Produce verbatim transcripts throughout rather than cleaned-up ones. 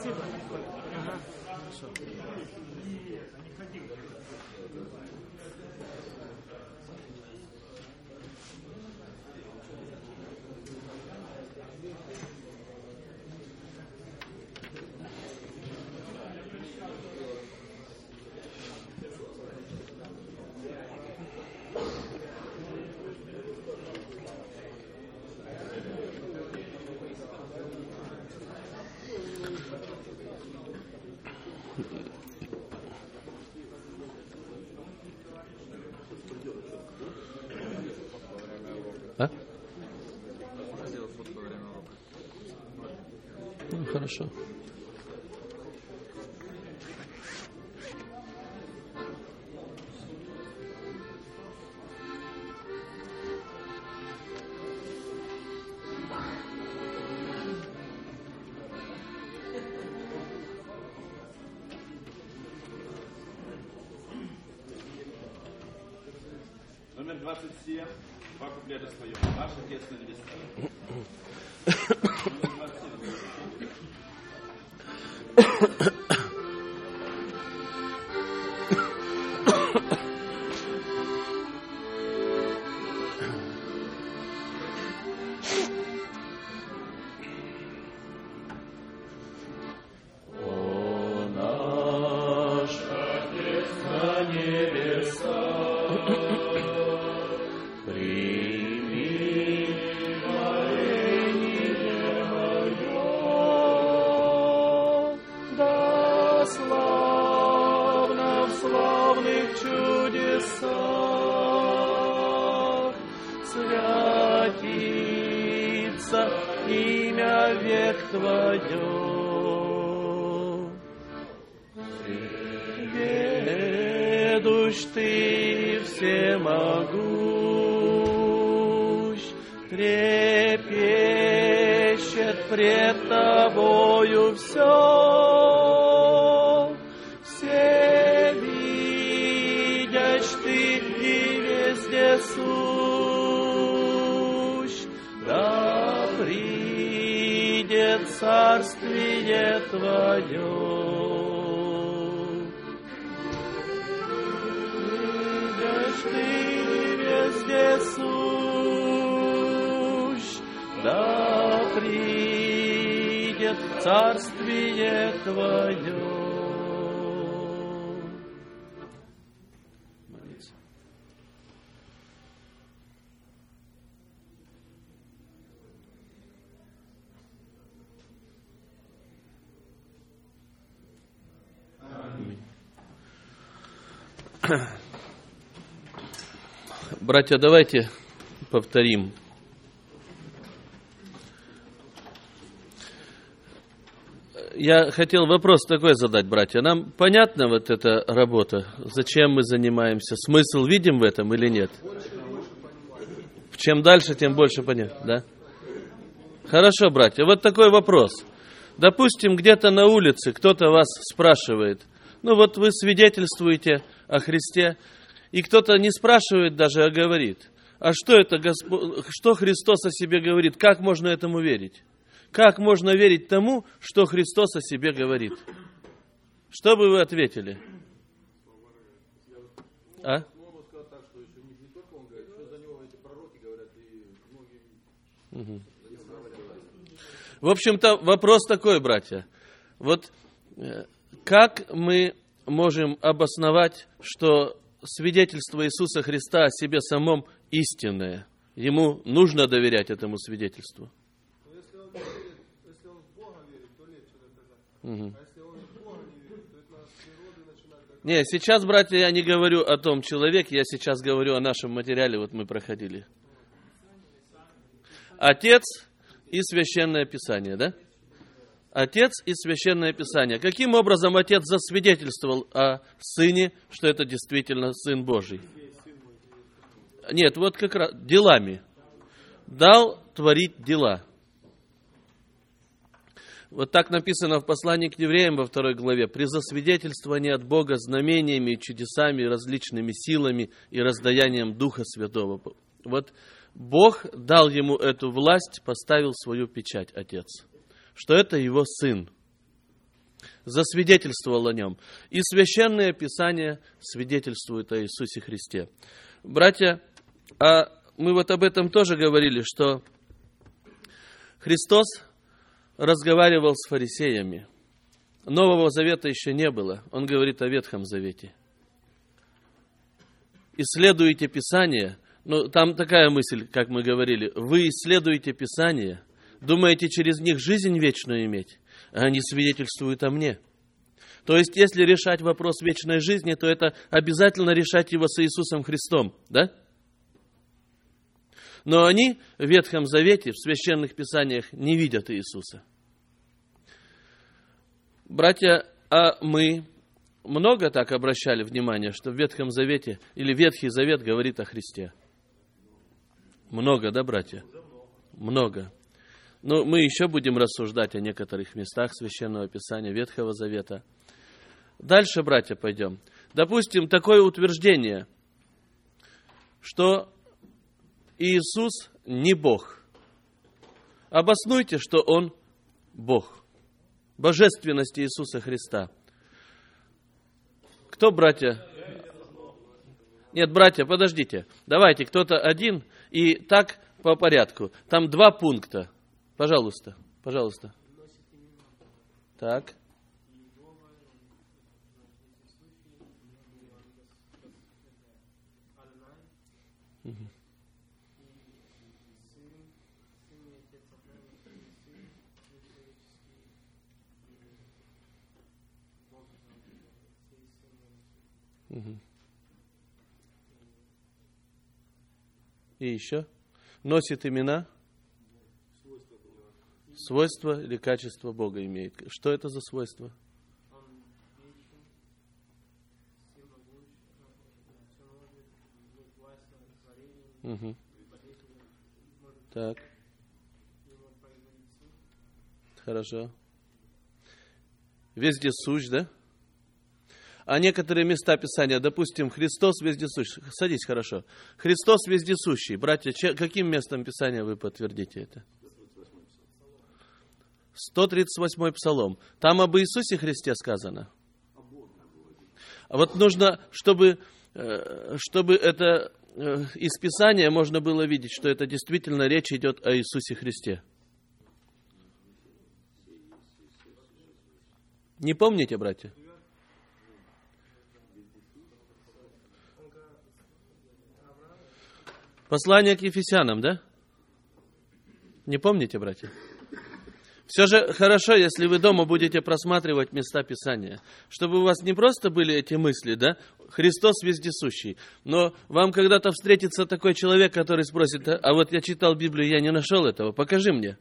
Спасибо. Ага. А? Ну, хорошо. Номер двадцать семь. Два куплета споем. Наш Отец на небесах. Ведущ ты всемогущ, трепещет пред тобою все, все видящ ты и везде сущ, да придет царствие твое. Сущ, да придет царствие твое. Молиться. Аминь. Братья, давайте повторим. Я хотел вопрос такой задать, братья. Нам понятна вот эта работа? Зачем мы занимаемся? Смысл видим в этом или нет? Чем дальше, тем больше понятно, да? Хорошо, братья. Вот такой вопрос. Допустим, где-то на улице кто-то вас спрашивает. Ну вот вы свидетельствуете о Христе, и кто-то не спрашивает даже, а говорит. А что это, Господь, что Христос о себе говорит? Как можно этому верить? Как можно верить тому, что Христос о себе говорит? Что бы вы ответили? А? Угу. В общем-то, вопрос такой, братья. Вот как мы можем обосновать, что свидетельство Иисуса Христа о себе самом истинное? Ему нужно доверять этому свидетельству. Если он, верит, если он в Бога верит, то легче доказать. Угу. А если он в Бога не верит, то это с природы начинает доказать. Не, сейчас, братья, я не говорю о том человеке, я сейчас говорю о нашем материале, вот мы проходили. Отец и Священное Писание, да? Отец и Священное Писание. Каким образом Отец засвидетельствовал о Сыне, что это действительно Сын Божий? Нет, вот как раз делами. Дал творить дела. Вот так написано в послании к евреям во второй главе. При засвидетельствовании от Бога знамениями, чудесами, различными силами и раздаянием Духа Святого. Вот Бог дал ему эту власть, поставил свою печать, Отец, что это его Сын. засвидетельствовал о нем. И Священное Писание свидетельствует о Иисусе Христе. Братья, а мы вот об этом тоже говорили, что Христос разговаривал с фарисеями. Нового Завета еще не было. Он говорит о Ветхом Завете. Исследуйте Писание. Ну, там такая мысль, как мы говорили. Вы исследуете Писание, думаете через них жизнь вечную иметь, а они свидетельствуют о мне. То есть, если решать вопрос вечной жизни, то это обязательно решать его с Иисусом Христом, да? Но они в Ветхом Завете, в Священных Писаниях не видят Иисуса. Братья, а мы много так обращали внимание, что в Ветхом Завете, или Ветхий Завет говорит о Христе? Много, да, братья? Много. Но мы еще будем рассуждать о некоторых местах Священного Писания, Ветхого Завета. Дальше, братья, пойдем. Допустим, такое утверждение, что Иисус не Бог. Обоснуйте, что Он Бог. Божественность Иисуса Христа. Кто, братья? Нет, братья, подождите. Давайте, кто-то один, и так по порядку. Там два пункта. Пожалуйста, пожалуйста. Так. Угу. Угу. И еще. Носит имена. Свойства или качество Бога имеет. Что это за свойства? Угу. Так. Хорошо. Вездесущ, да? А некоторые места Писания, допустим, Христос вездесущий. Садись, хорошо. Христос вездесущий. Братья, че, каким местом Писания вы подтвердите это? сто тридцать восьмой Псалом. Там об Иисусе Христе сказано. А вот нужно, чтобы, чтобы это из Писания можно было видеть, что это действительно речь идет о Иисусе Христе. Не помните, братья? Послание к Ефесянам, да? Не помните, братья? Все же хорошо, если вы дома будете просматривать места Писания, чтобы у вас не просто были эти мысли, да, Христос вездесущий, но вам когда-то встретится такой человек, который спросит, а вот я читал Библию, я не нашел этого, покажи мне.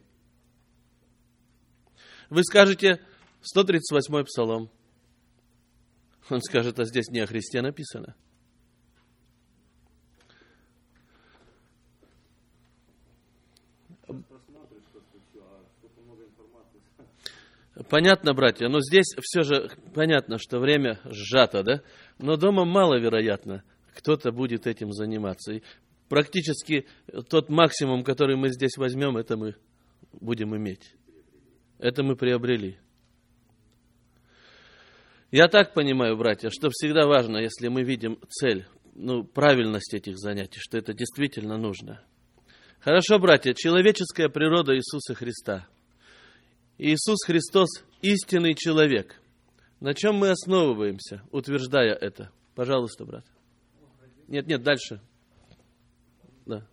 Вы скажете, сто тридцать восьмой Псалом. Он скажет, а здесь не о Христе написано. Понятно, братья, но здесь все же понятно, что время сжато, да? Но дома маловероятно кто-то будет этим заниматься. И практически тот максимум, который мы здесь возьмем, это мы будем иметь. Это мы приобрели. Я так понимаю, братья, что всегда важно, если мы видим цель, ну, правильность этих занятий, что это действительно нужно. Хорошо, братья, человеческая природа Иисуса Христа. Иисус Христос – истинный человек. На чем мы основываемся, утверждая это? Пожалуйста, брат. Нет, нет, дальше. Да.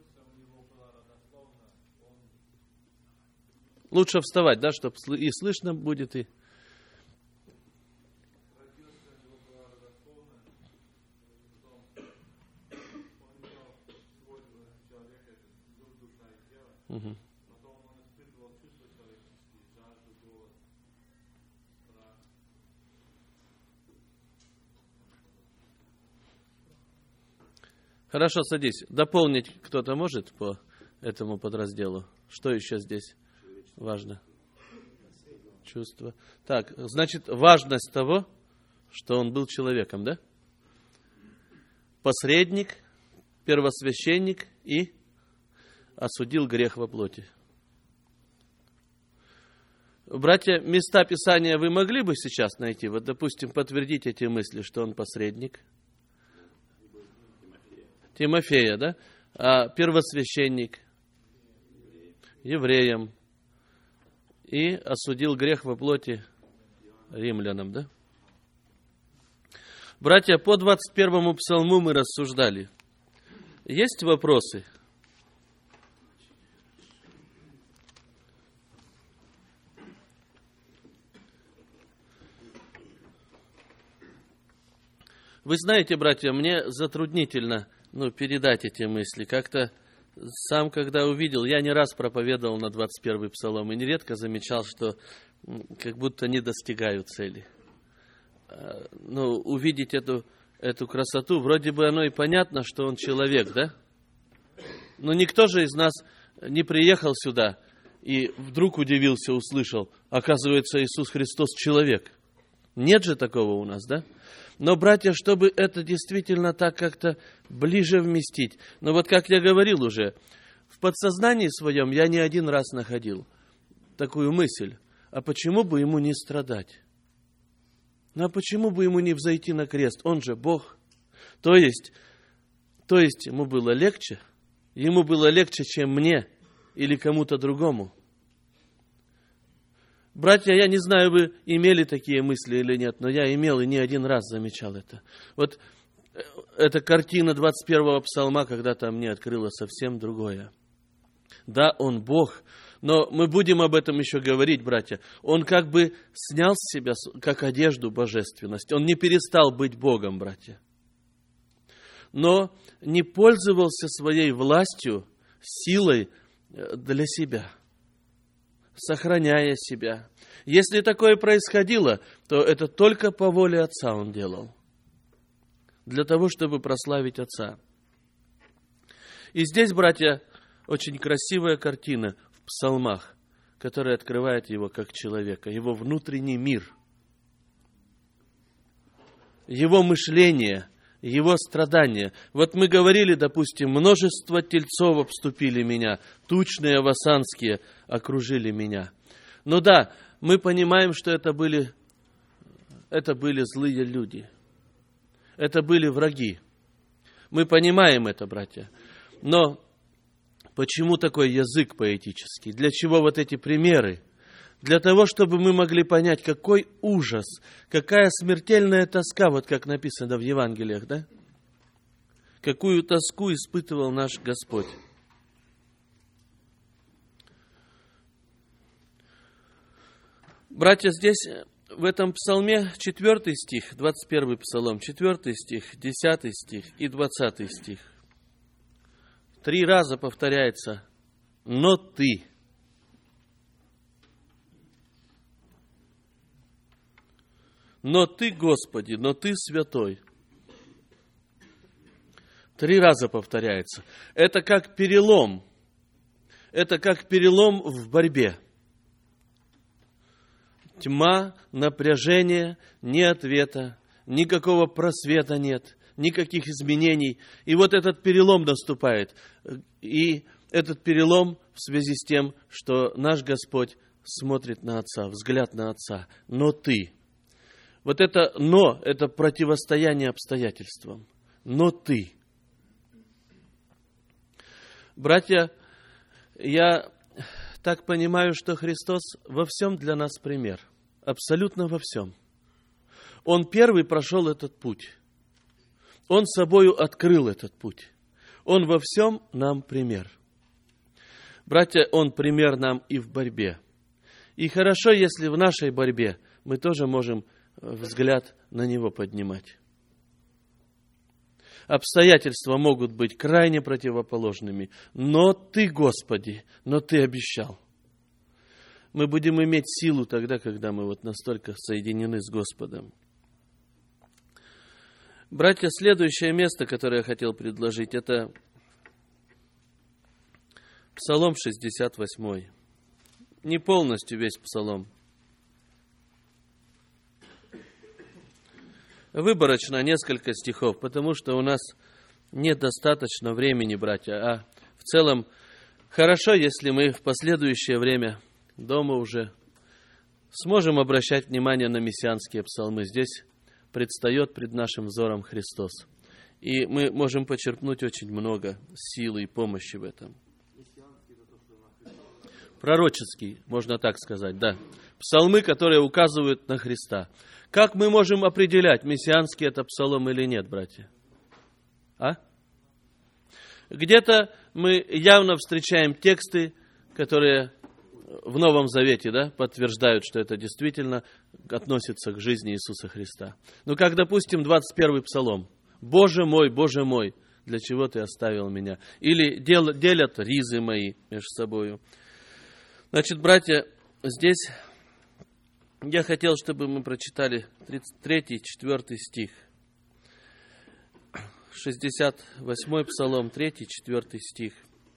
Лучше вставать, да, чтобы и слышно будет, и... Угу. Хорошо, садись. Дополнить кто-то может по этому подразделу? Что еще здесь важно? Чувство. Так, значит, важность того, что он был человеком, да? Посредник, первосвященник и осудил грех во плоти. Братья, места Писания вы могли бы сейчас найти? Вот, допустим, подтвердить эти мысли, что он посредник. Тимофея, да? А первосвященник евреям. И осудил грех во плоти римлянам, да? Братья, по двадцать первому псалму мы рассуждали. Есть вопросы? Вы знаете, братья, мне затруднительно ну, передать эти мысли. Как-то сам, когда увидел, я не раз проповедовал на двадцать первый псалом и нередко замечал, что как будто не достигаю цели. Ну, увидеть эту, эту красоту, вроде бы оно и понятно, что он человек, да? Но никто же из нас не приехал сюда и вдруг удивился, услышал, оказывается, Иисус Христос человек. Нет же такого у нас, да? Но, братья, чтобы это действительно так как-то ближе вместить, ну вот как я говорил уже, в подсознании своем я не один раз находил такую мысль, а почему бы ему не страдать? Ну а почему бы ему не взойти на крест? Он же Бог. То есть, то есть ему было легче, ему было легче, чем мне или кому-то другому. Братья, я не знаю, вы имели такие мысли или нет, но я имел и не один раз замечал это. Вот эта картина двадцать первого псалма когда-то мне открыла совсем другое. Да, он Бог, но мы будем об этом еще говорить, братья. Он как бы снял с себя, как одежду, божественность. Он не перестал быть Богом, братья. Но не пользовался своей властью, силой для себя, сохраняя себя. Если такое происходило, то это только по воле Отца он делал. Для того, чтобы прославить Отца. И здесь, братья, очень красивая картина в псалмах, которая открывает его как человека, его внутренний мир, его мышление, его страдания. Вот мы говорили, допустим, множество тельцов обступили меня, тучные васанские окружили меня. Ну да, мы понимаем, что это были, это были злые люди. Это были враги. Мы понимаем это, братья. Но почему такой язык поэтический? Для чего вот эти примеры? Для того, чтобы мы могли понять, какой ужас, какая смертельная тоска, вот как написано в Евангелиях, да? Какую тоску испытывал наш Господь. Братья, здесь, в этом псалме, четвертый стих, двадцать первый псалом, четвертый стих, десятый стих и двадцатый стих. Три раза повторяется «но ты». Но ты, Господи, но ты святой. Три раза повторяется. Это как перелом. Это как перелом в борьбе. Тьма, напряжение, ни ответа, никакого просвета нет, никаких изменений. И вот этот перелом наступает. И этот перелом в связи с тем, что наш Господь смотрит на Отца, взгляд на Отца. Но ты. Вот это «но» – это противостояние обстоятельствам. Но ты. Братья, я так понимаю, что Христос во всем для нас пример. Абсолютно во всем. Он первый прошел этот путь. Он собою открыл этот путь. Он во всем нам пример. Братья, Он пример нам и в борьбе. И хорошо, если в нашей борьбе мы тоже можем взгляд на Него поднимать. Обстоятельства могут быть крайне противоположными, но Ты, Господи, но Ты обещал. Мы будем иметь силу тогда, когда мы вот настолько соединены с Господом. Братья, следующее место, которое я хотел предложить, это Псалом шестьдесят восемь. Не полностью весь Псалом. Выборочно несколько стихов, потому что у нас нет достаточно времени, братья. А в целом хорошо, если мы в последующее время дома уже сможем обращать внимание на мессианские псалмы. Здесь предстает пред нашим взором Христос. И мы можем почерпнуть очень много силы и помощи в этом. Пророческий, можно так сказать, да. Псалмы, которые указывают на Христа. Как мы можем определять, мессианский это псалом или нет, братья? А? Где-то мы явно встречаем тексты, которые в Новом Завете, да, подтверждают, что это действительно относится к жизни Иисуса Христа. Ну, как, допустим, двадцать первый псалом. «Боже мой, Боже мой, для чего Ты оставил меня?» Или дел, делят ризы мои между собою. Значит, братья, здесь я хотел, чтобы мы прочитали тридцать третий, четвёртый стих. шестьдесят восьмой псалом, третий, четвёртый стих.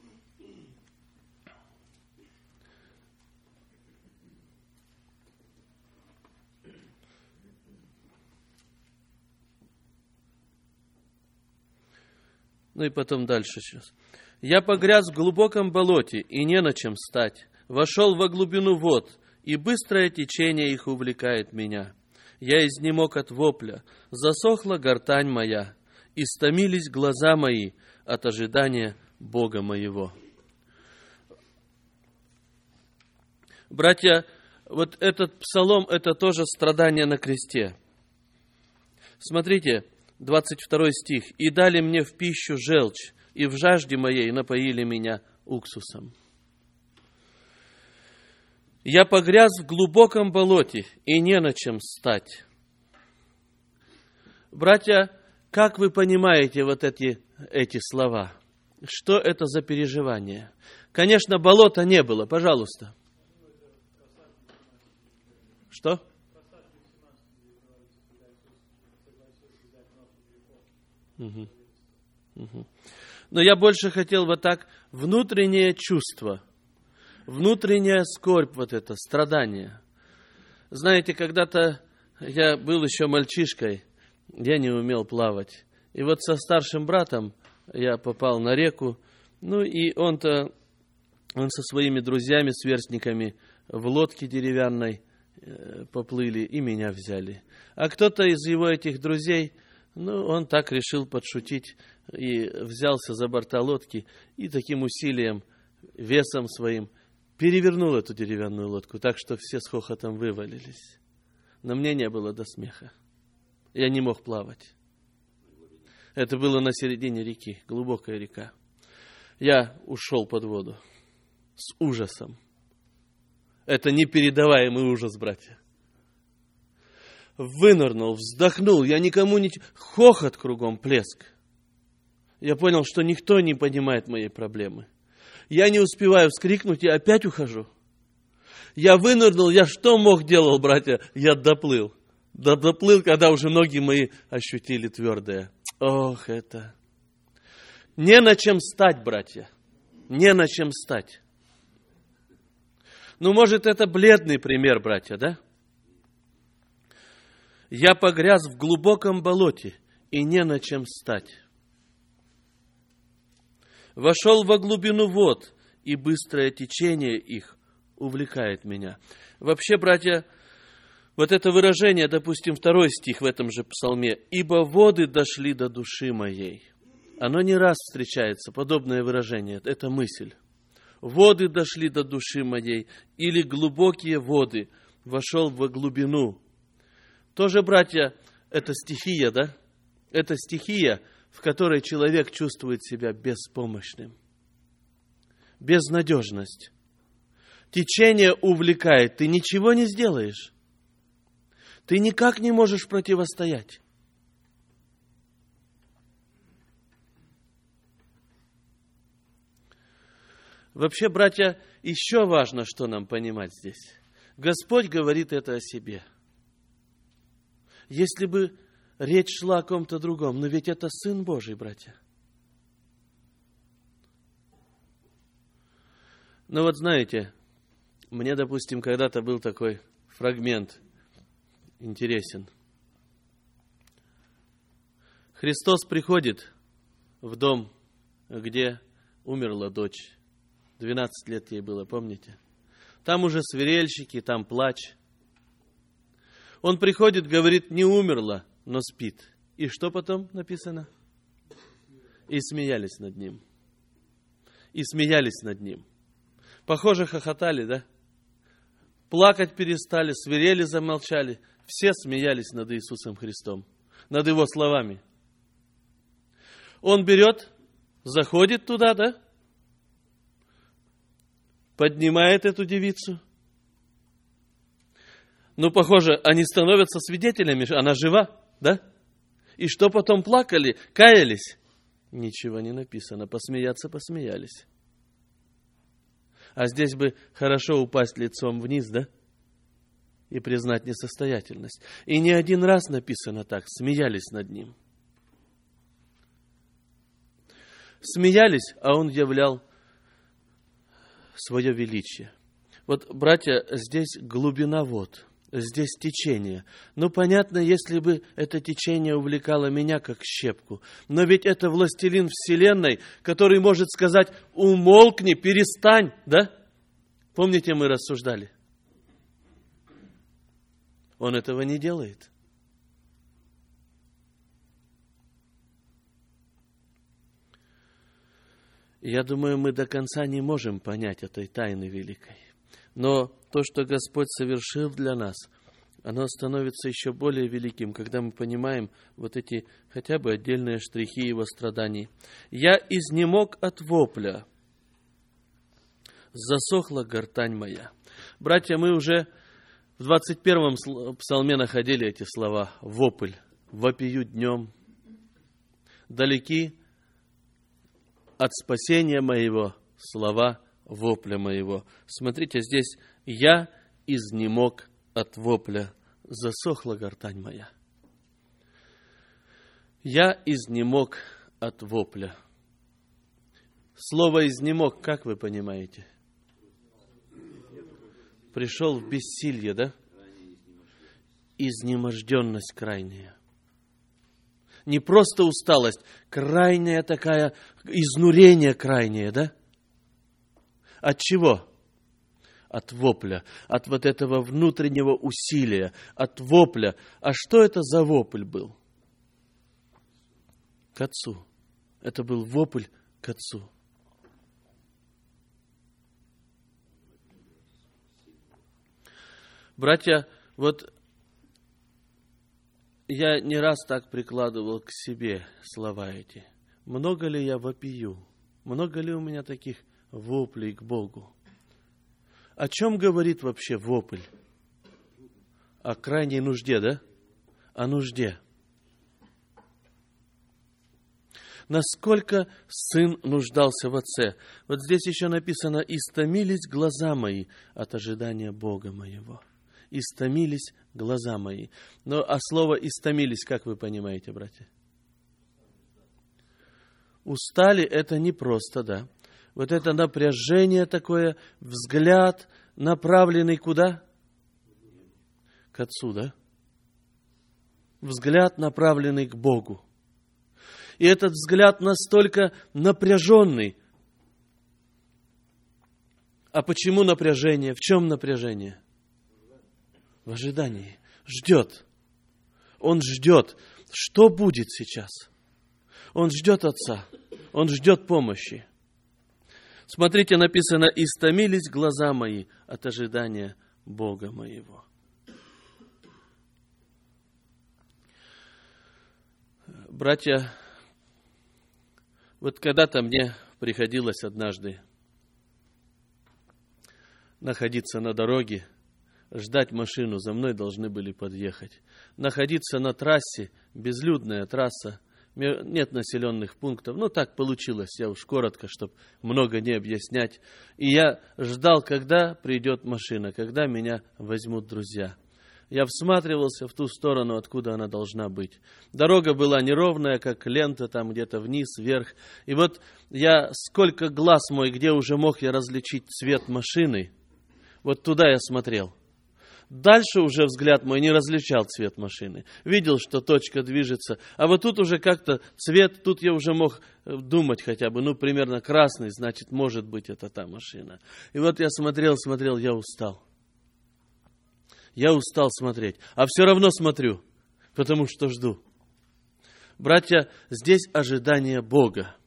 Ну и потом дальше сейчас. «Я погряз в глубоком болоте, и не на чем стать. Вошел во глубину вод, и быстрое течение их увлекает меня. Я изнемог от вопля, засохла гортань моя, истомились глаза мои от ожидания Бога моего». Братья, вот этот псалом, это тоже страдание на кресте. Смотрите, двадцать второй стих. «И дали мне в пищу желчь, и в жажде моей напоили меня уксусом. Я погряз в глубоком болоте, и не на чем стать». Братья, как вы понимаете вот эти, эти слова? Что это за переживание? Конечно, болота не было, пожалуйста. Что? Угу. Угу. Но я больше хотел вот так, внутреннее чувство, внутренняя скорбь, вот это, страдание. Знаете, когда-то я был еще мальчишкой, я не умел плавать. И вот со старшим братом я попал на реку, ну и он-то, он со своими друзьями, сверстниками в лодке деревянной э, поплыли и меня взяли. А кто-то из его этих друзей, ну, он так решил подшутить и взялся за борта лодки и таким усилием, весом своим перевернул эту деревянную лодку, так что все с хохотом вывалились. Но мне не было до смеха. Я не мог плавать. Это было на середине реки, глубокая река. Я ушел под воду с ужасом. Это непередаваемый ужас, братья. Вынырнул, вздохнул, я никому не... Хохот кругом, плеск. Я понял, что никто не понимает моей проблемы. Я не успеваю вскрикнуть, я опять ухожу. Я вынырнул, я что мог делал, братья? Я доплыл. Доплыл, когда уже ноги мои ощутили твердое. Ох, это... Не на чем стать, братья. Не на чем стать. Ну, может, это бледный пример, братья, да? Я погряз в глубоком болоте, и не на чем стать. Вошел во глубину вод, и быстрое течение их увлекает меня. Вообще, братья, вот это выражение, допустим, второй стих в этом же псалме. «Ибо воды дошли до души моей». Оно не раз встречается, подобное выражение, это мысль. «Воды дошли до души моей», или «глубокие воды», вошел во глубину. Тоже, братья, это стихия, да? Это стихия, в которой человек чувствует себя беспомощным. Безнадежность. Течение увлекает, ты ничего не сделаешь. Ты никак не можешь противостоять. Вообще, братья, еще важно, что нам понимать здесь. Господь говорит это о себе. Если бы речь шла о ком-то другом, но ведь это Сын Божий, братья. Ну вот знаете, мне, допустим, когда-то был такой фрагмент интересен. Христос приходит в дом, где умерла дочь. двенадцать лет ей было, помните? Там уже свирельщики, там плач. Он приходит, говорит, не умерла, но спит. И что потом написано? И смеялись над ним. И смеялись над ним. Похоже, хохотали, да? Плакать перестали, свирели, замолчали. Все смеялись над Иисусом Христом, над Его словами. Он берет, заходит туда, да? Поднимает эту девицу. Ну, похоже, они становятся свидетелями, она жива, да? И что потом плакали, каялись? Ничего не написано, посмеяться посмеялись. А здесь бы хорошо упасть лицом вниз, да? И признать несостоятельность. И не один раз написано так, смеялись над ним. Смеялись, а он являл свое величие. Вот, братья, здесь глубина вод, здесь течение. Ну, понятно, если бы это течение увлекало меня как щепку. Но ведь это властелин вселенной, который может сказать: умолкни, перестань, да? Помните, мы рассуждали? Он этого не делает. Я думаю, мы до конца не можем понять этой тайны великой. Но то, что Господь совершил для нас, оно становится еще более великим, когда мы понимаем вот эти хотя бы отдельные штрихи Его страданий. «Я изнемог от вопля, засохла гортань моя». Братья, мы уже в двадцать первом псалме находили эти слова. «Вопль, вопию днем, далеки от спасения моего слова вопля моего». Смотрите, здесь «я изнемог от вопля, засохла гортань моя». «Я изнемог от вопля». Слово «изнемог», как вы понимаете? Пришел в бессилье, да? Изнеможденность крайняя. Не просто усталость, крайняя такая, изнурение крайнее, да? От чего? От вопля, от вот этого внутреннего усилия, от вопля. А что это за вопль был? К Отцу. Это был вопль к Отцу. Братья, вот я не раз так прикладывал к себе слова эти. Много ли я вопию? Много ли у меня таких воплей к Богу? О чем говорит вообще вопль? О крайней нужде, да? О нужде. Насколько сын нуждался в Отце. Вот здесь еще написано: «Истомились глаза мои от ожидания Бога моего». Истомились глаза мои. Но а слово «истомились», как вы понимаете, братья? Устали — это не просто, да. Вот это напряжение такое, взгляд, направленный куда? К Отцу, да? Взгляд, направленный к Богу. И этот взгляд настолько напряженный. А почему напряжение? В чем напряжение? В ожидании. Ждет. Он ждет. Что будет сейчас? Он ждет Отца. Он ждет помощи. Смотрите, написано: «Истомились глаза мои от ожидания Бога моего». Братья, вот когда-то мне приходилось однажды находиться на дороге, ждать машину, за мной должны были подъехать. Находиться на трассе, безлюдная трасса, нет населенных пунктов. Ну, так получилось, я уж коротко, чтобы много не объяснять. И я ждал, когда придет машина, когда меня возьмут друзья. Я всматривался в ту сторону, откуда она должна быть. Дорога была неровная, как лента, там где-то вниз, вверх. И вот я, сколько глаз мой, где уже мог я различить цвет машины, вот туда я смотрел. Дальше уже взгляд мой не различал цвет машины. Видел, что точка движется. А вот тут уже как-то цвет, тут я уже мог думать хотя бы, ну, примерно красный, значит, может быть, это та машина. И вот я смотрел, смотрел, я устал. я устал смотреть, а все равно смотрю, потому что жду. Братья, здесь ожидание Бога,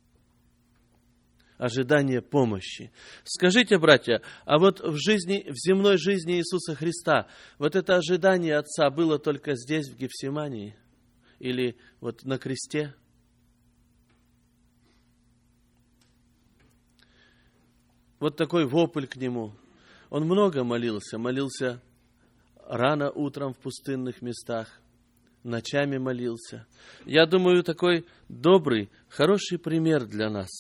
ожидание помощи. Скажите, братья, а вот в жизни, в земной жизни Иисуса Христа, вот это ожидание Отца было только здесь, в Гефсимании? Или вот на кресте? Вот такой вопль к Нему. Он много молился. Молился рано утром в пустынных местах, ночами молился. Я думаю, такой добрый, хороший пример для нас.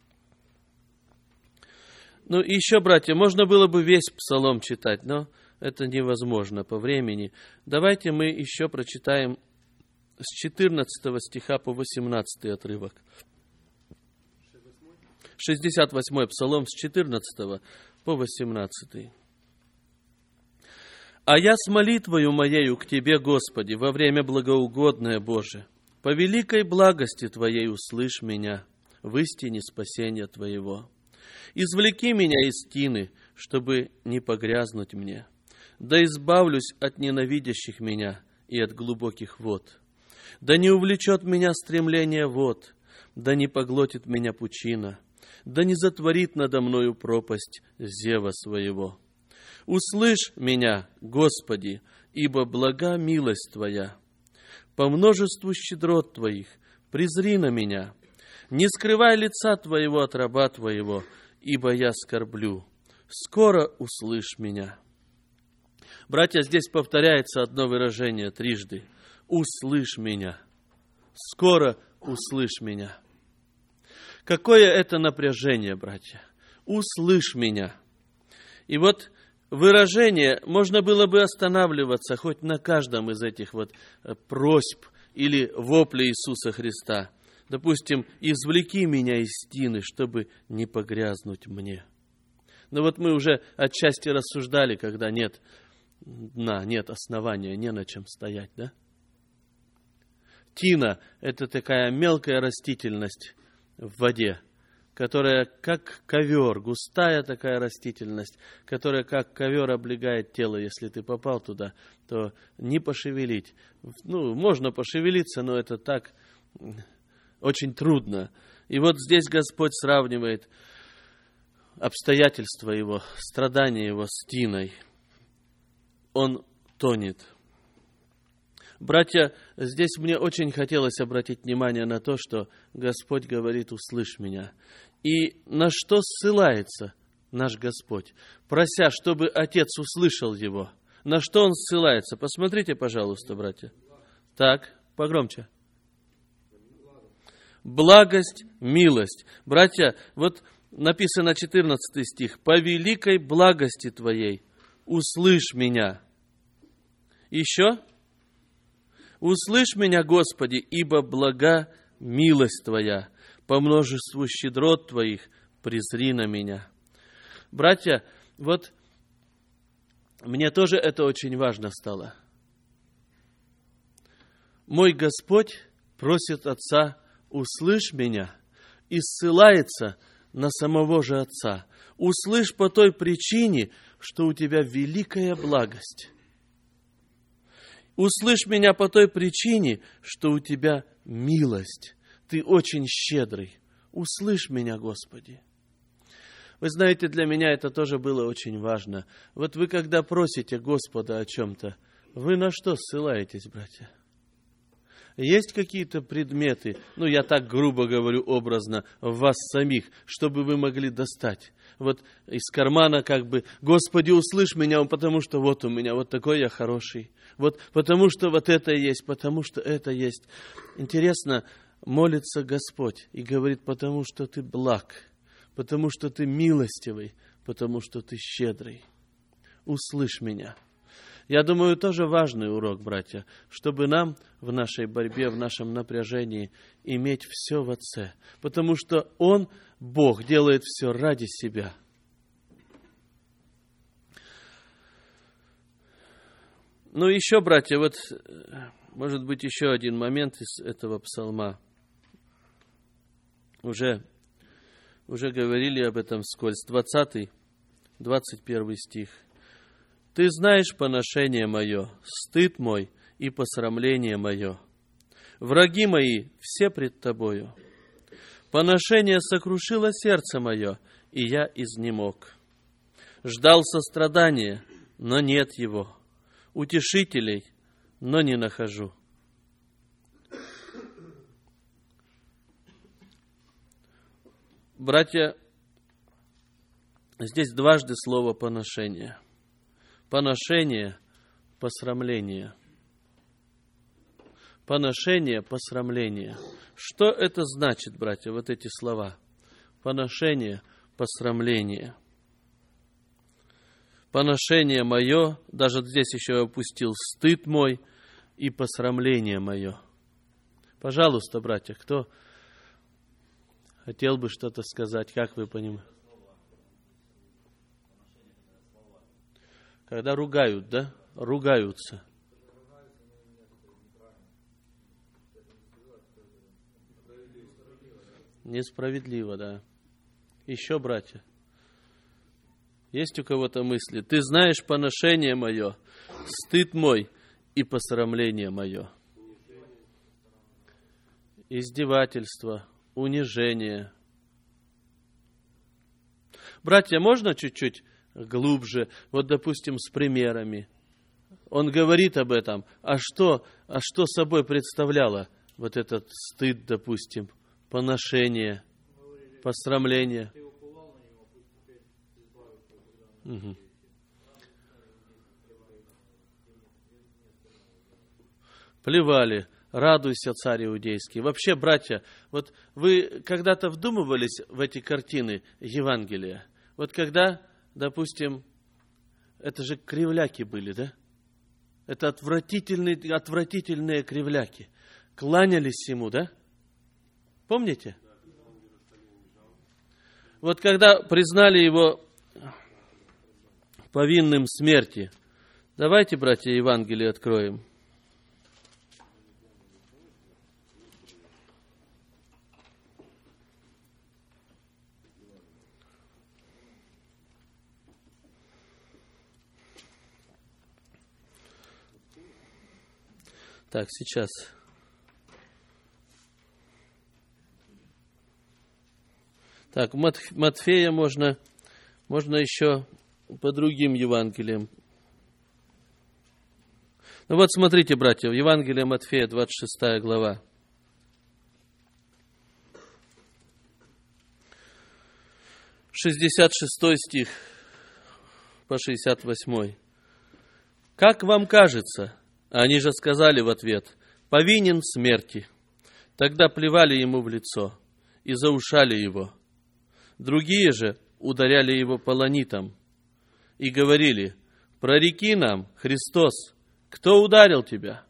Ну, и еще, братья, можно было бы весь псалом читать, но это невозможно по времени. Давайте мы еще прочитаем с четырнадцатого стиха по восемнадцатый отрывок. шестьдесят восьмой псалом с четырнадцатого по восемнадцатый. «А я с молитвою моею к Тебе, Господи, во время благоугодное Боже, по великой благости Твоей услышь меня, в истине спасения Твоего. Извлеки меня из тины, чтобы не погрязнуть мне, да избавлюсь от ненавидящих меня и от глубоких вод. Да не увлечет меня стремление вод, да не поглотит меня пучина, да не затворит надо мною пропасть зева своего. Услышь меня, Господи, ибо блага милость Твоя. По множеству щедрот Твоих презри на меня. Не скрывай лица Твоего от раба Твоего, ибо я скорблю. Скоро услышь меня». Братья, здесь повторяется одно выражение трижды. «Услышь меня». Скоро услышь меня. Какое это напряжение, братья? Услышь меня. И вот выражение, можно было бы останавливаться хоть на каждом из этих вот просьб или воплей Иисуса Христа. Допустим, извлеки меня из тины, чтобы не погрязнуть мне. Но вот мы уже отчасти рассуждали, когда нет дна, нет основания, не на чем стоять, да? Тина – это такая мелкая растительность в воде, которая как ковер, густая такая растительность, которая как ковер облегает тело. Если ты попал туда, то не пошевелить. Ну, можно пошевелиться, но это так очень трудно. И вот здесь Господь сравнивает обстоятельства Его, страдания Его с тиной. Он тонет. Братья, здесь мне очень хотелось обратить внимание на то, что Господь говорит: «Услышь меня». И на что ссылается наш Господь, прося, чтобы Отец услышал Его? На что Он ссылается? Посмотрите, пожалуйста, братья. Так, погромче. Благость, милость. Братья, вот написано четырнадцатый стих. «По великой благости Твоей услышь меня». Еще? «Услышь меня, Господи, ибо блага милость Твоя, по множеству щедрот Твоих презри на меня». Братья, вот мне тоже это очень важно стало. Мой Господь просит Отца: «Услышь меня», и ссылается на самого же Отца. «Услышь по той причине, что у Тебя великая благость». «Услышь меня по той причине, что у Тебя милость. Ты очень щедрый. Услышь меня, Господи». Вы знаете, для меня это тоже было очень важно. Вот вы, когда просите Господа о чем-то, вы на что ссылаетесь, братья? Есть какие-то предметы, ну, я так грубо говорю, образно, в вас самих, чтобы вы могли достать? Вот из кармана как бы: «Господи, услышь меня, потому что вот у меня вот такой я хороший. Вот потому что вот это есть, потому что это есть». Интересно, молится Господь и говорит: «Потому что ты благ, потому что ты милостивый, потому что ты щедрый. Услышь меня». Я думаю, тоже важный урок, братья, чтобы нам в нашей борьбе, в нашем напряжении иметь все в Отце. Потому что Он, Бог, делает все ради себя. Ну, еще, братья, вот, может быть, еще один момент из этого псалма. Уже, уже говорили об этом вскользь. двадцатый, двадцать первый стих. Ты знаешь поношение мое, стыд мой и посрамление мое. Враги мои все пред тобою. Поношение сокрушило сердце мое, и я изнемог. Ждал сострадания, но нет его, утешителей, но не нахожу. Братья, здесь дважды слово поношение. Поношение, посрамление. Поношение, посрамление. Что это значит, братья, вот эти слова? Поношение, посрамление. Поношение мое, даже здесь еще я опустил стыд мой и посрамление мое. Пожалуйста, братья, кто хотел бы что-то сказать, как вы понимаете? Когда ругают, да? Ругаются. Несправедливо, да. Еще, братья. Есть у кого-то мысли? Ты знаешь поношение мое, стыд мой и посрамление мое. Издевательство, унижение. Братья, можно чуть-чуть глубже? Вот, допустим, с примерами. Он говорит об этом. А что, а что собой представляло вот этот стыд, допустим, поношение, посрамление? Угу. Плевали. Радуйся, царь иудейский. Вообще, братья, вот вы когда-то вдумывались в эти картины Евангелия? Вот когда, допустим, это же кривляки были, да? Это отвратительные, отвратительные кривляки. Кланялись ему, да? Помните? Вот когда признали его повинным смерти. Давайте, братья, Евангелие откроем. Так, сейчас. Так, Матфея можно, можно еще по другим Евангелиям. Ну вот смотрите, братья, в Евангелии Матфея, двадцать шестая глава. шестьдесят шестой стих по шестьдесят восьмой. Как вам кажется? Они же сказали в ответ: повинен смерти. Тогда плевали ему в лицо и заушали его. Другие же ударяли его полонитом и говорили: прореки нам, Христос, кто ударил тебя?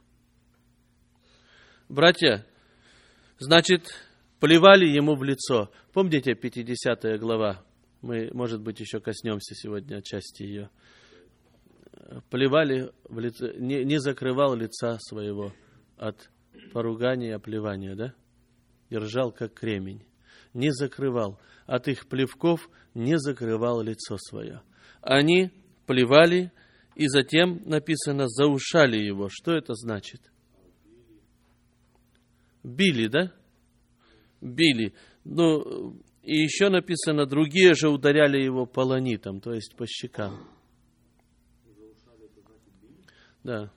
Братья, значит, плевали ему в лицо. Помните пятидесятая глава? Мы, может быть, еще коснемся сегодня части ее. Плевали в лицо, не, не закрывал лица своего от поругания и оплевания, да? Держал как кремень. Не закрывал. От их плевков не закрывал лицо свое. Они плевали, и затем написано, заушали его. Что это значит? Били, да? Били. Ну, и еще написано, другие же ударяли его полонитом, то есть по щекам. Да.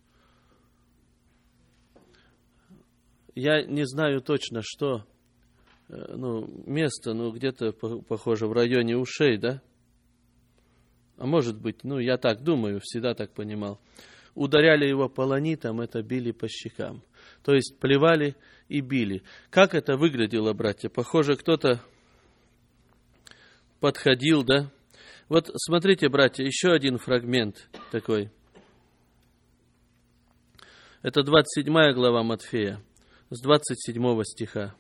Я не знаю точно, что, ну, место, ну, где-то, похоже, в районе ушей, да? А может быть, ну, я так думаю, всегда так понимал. Ударяли его полонитом, это били по щекам. То есть плевали и били. Как это выглядело, братья? Похоже, кто-то подходил, да? Вот смотрите, братья, еще один фрагмент такой. Это двадцать седьмая глава Матфея, с двадцать седьмого стиха.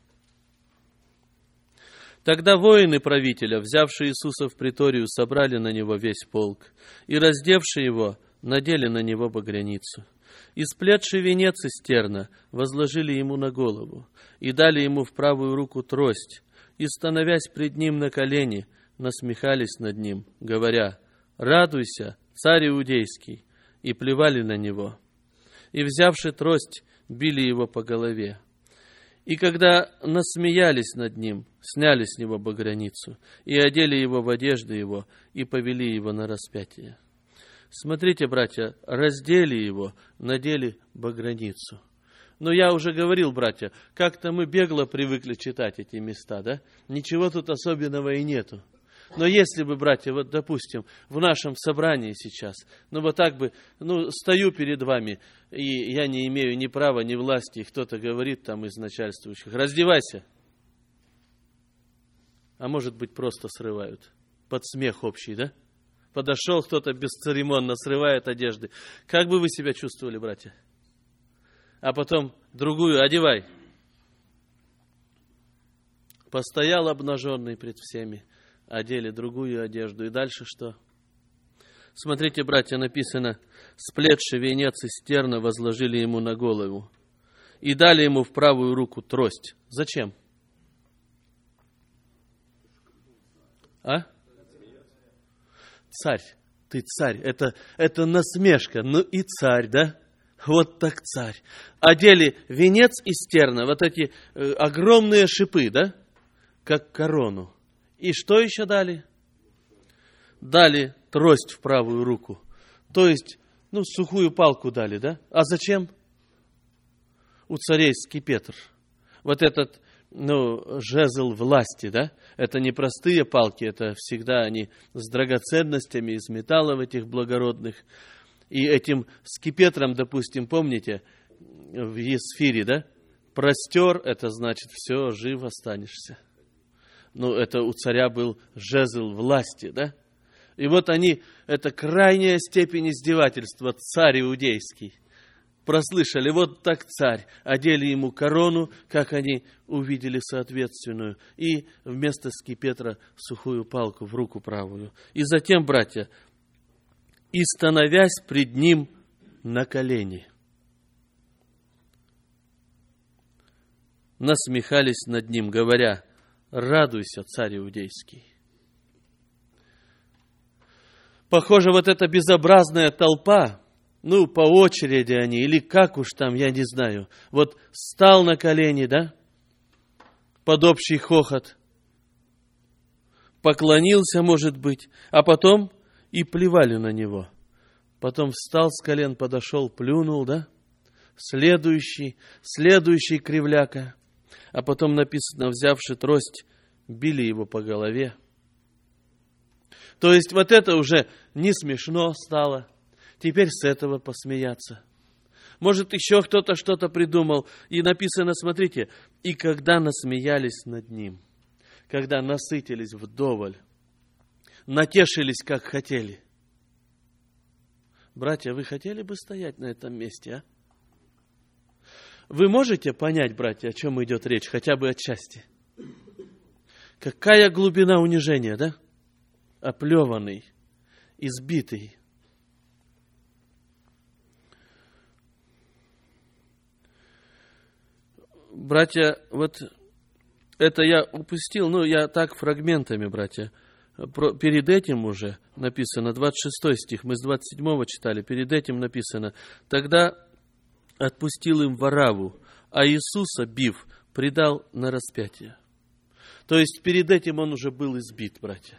Тогда воины правителя, взявшие Иисуса в приторию, собрали на него весь полк, и, раздевши его, надели на него багряницу. И сплетший венец из терна возложили ему на голову, и дали ему в правую руку трость, и, становясь пред ним на колени, насмехались над ним, говоря: «Радуйся, царь иудейский, и плевали на него. И, взявши трость, били его по голове. И когда насмеялись над ним, сняли с него багряницу, и одели его в одежды его, и повели его на распятие. Смотрите, братья, раздели его, надели багряницу. Но я уже говорил, братья, как-то мы бегло привыкли читать эти места, да? Ничего тут особенного и нету. Но если бы, братья, вот, допустим, в нашем собрании сейчас, ну, вот так бы, ну, стою перед вами, и я не имею ни права, ни власти, и кто-то говорит там из начальствующих, раздевайся. А может быть, просто срывают. Под смех общий, да? Подошел кто-то бесцеремонно, срывает одежды. Как бы вы себя чувствовали, братья? А потом другую одевай. Постоял обнаженный пред всеми, одели другую одежду. И дальше что? Смотрите, братья, написано, сплетший венец из терна возложили ему на голову и дали ему в правую руку трость. Зачем? А? Царь. Ты царь. Это, это насмешка. Ну и царь, да? Вот так царь. Одели венец из терна, вот эти э, огромные шипы, да? Как корону. И что еще дали? Дали трость в правую руку. То есть, ну, сухую палку дали, да? А зачем? У царей скипетр. Вот этот, ну, жезл власти, да? Это не простые палки, это всегда они с драгоценностями из металлов этих благородных. И этим скипетром, допустим, помните, в Есфире, да? Простер, это значит, все, жив останешься. Ну, это у царя был жезл власти, да? И вот они, это крайняя степень издевательства, царь иудейский. Прослышали, вот так царь, одели ему корону, как они увидели соответственную, и вместо скипетра сухую палку в руку правую. И затем, братья, и становясь пред ним на колени, насмехались над ним, говоря, радуйся, царь иудейский. Похоже, вот эта безобразная толпа, ну, по очереди они, или как уж там, я не знаю, вот стал на колени, да, под общий хохот, поклонился, может быть, а потом и плевали на него. Потом встал с колен, подошел, плюнул, да, следующий, следующий кривляка, а потом написано, взявши трость, били его по голове. То есть вот это уже не смешно стало. Теперь с этого посмеяться. Может, еще кто-то что-то придумал. И написано, смотрите, и когда насмеялись над ним, когда насытились вдоволь, натешились, как хотели. Братья, вы хотели бы стоять на этом месте, а? Вы можете понять, братья, о чем идет речь, хотя бы отчасти? Какая глубина унижения, да? Оплеванный, избитый. Братья, вот это я упустил, ну, я так фрагментами, братья. Про, перед этим уже написано, двадцать шестой стих, мы с двадцать седьмого читали, перед этим написано, тогда отпустил им Варавву, а Иисуса, бив, предал на распятие. То есть перед этим он уже был избит, братья.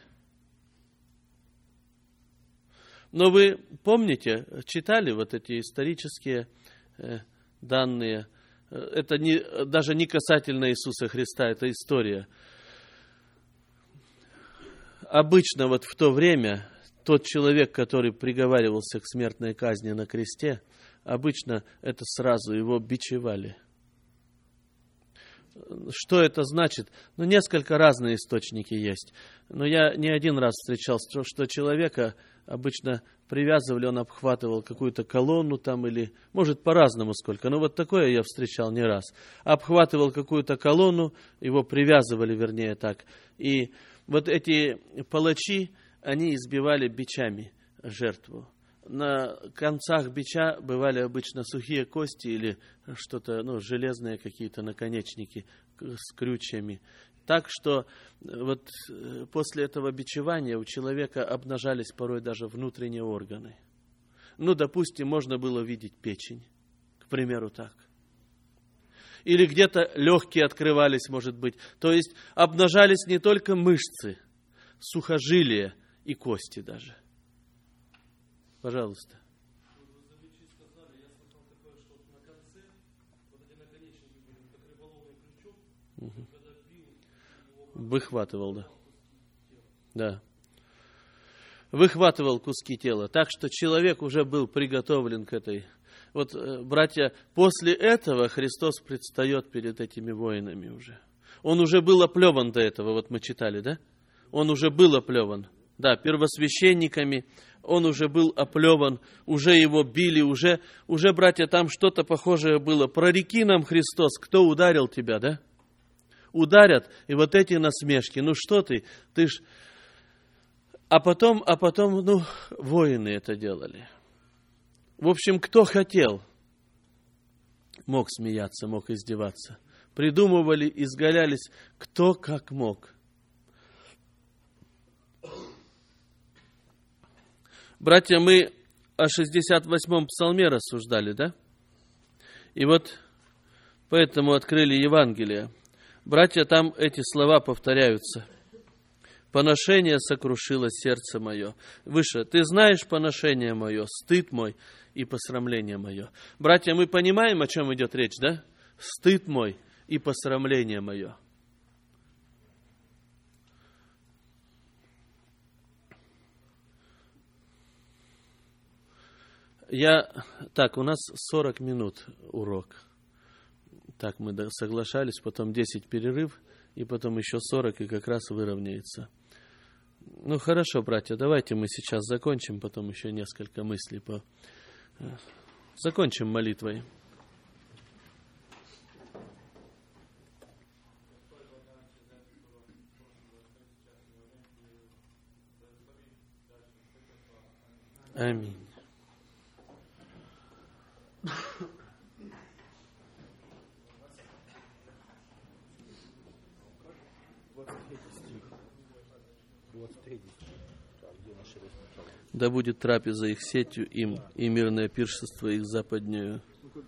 Но вы помните, читали вот эти исторические э, данные, это не, даже не касательно Иисуса Христа, это история. Обычно вот в то время тот человек, который приговаривался к смертной казни на кресте, обычно это сразу его бичевали. Что это значит? Ну, несколько разные источники есть. Но я не один раз встречал, что человека обычно привязывали, он обхватывал какую-то колонну там или, может, по-разному сколько, но вот такое я встречал не раз. Обхватывал какую-то колонну, его привязывали, вернее так. И вот эти палачи, они избивали бичами жертву. На концах бича бывали обычно сухие кости или что-то, ну, железные какие-то наконечники с крючьями. Так что вот после этого бичевания у человека обнажались порой даже внутренние органы. Ну, допустим, можно было видеть печень, к примеру, так. Или где-то легкие открывались, может быть. То есть обнажались не только мышцы, сухожилия и кости даже. Пожалуйста. Угу. Выхватывал, да. Да. Выхватывал куски тела. Так что человек уже был приготовлен к этой. Вот, братья, после этого Христос предстает перед этими воинами уже. Он уже был оплеван до этого, вот мы читали, да? Он уже был оплеван. Да, первосвященниками он уже был оплеван, уже его били, уже, уже, братья, там что-то похожее было. Прореки нам, Христос, кто ударил тебя, да? Ударят, и вот эти насмешки. Ну что ты, ты ж... А потом, а потом, ну, воины это делали. В общем, кто хотел, мог смеяться, мог издеваться. Придумывали, изгалялись, кто как мог. Братья, мы о шестьдесят восьмом псалме рассуждали, да? И вот поэтому открыли Евангелие. Братья, там эти слова повторяются. Поношение сокрушило сердце мое. Выше, ты знаешь поношение мое, стыд мой и посрамление мое. Братья, мы понимаем, о чем идет речь, да? Стыд мой и посрамление мое. Я, так, у нас сорок минут урок. Так мы соглашались, потом десять перерыв, и потом еще сорок, и как раз выровняется. Ну, хорошо, братья, давайте мы сейчас закончим, потом еще несколько мыслей по... Закончим молитвой. Аминь. Да будет трапеза их сетью им, и мирное пиршество их западнею.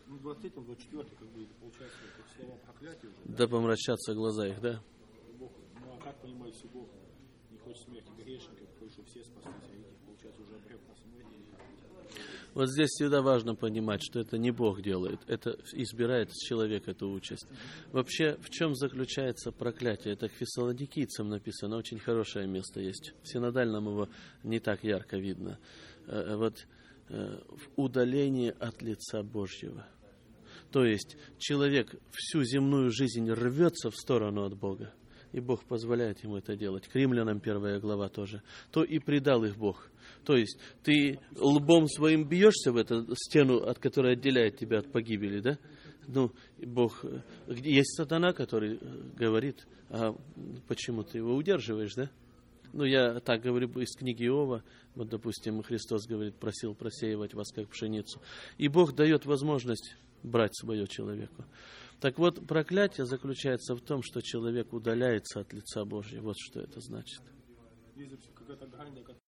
Да помрачатся глаза их, да? Бог, ну а как понимать, если Бог не хочет смерти грешников, хочет все спастись, а этих, получается, уже обрек на смерть? Вот здесь всегда важно понимать, что это не Бог делает, это избирает с человека эту участь. Вообще, в чем заключается проклятие? Это к Фессалоникийцам написано, очень хорошее место есть. В синодальном его не так ярко видно. Вот в удалении от лица Божьего. То есть человек всю земную жизнь рвется в сторону от Бога, и Бог позволяет ему это делать. К Римлянам первая глава тоже. То и предал их Бог. То есть ты лбом своим бьешься в эту стену, от которой отделяет тебя от погибели, да? Ну, Бог... Есть сатана, который говорит, а почему ты его удерживаешь, да? Ну, я так говорю из книги Иова. Вот, допустим, Христос говорит, просил просеивать вас, как пшеницу. И Бог дает возможность брать свое человеку. Так вот, проклятие заключается в том, что человек удаляется от лица Божьего. Вот что это значит.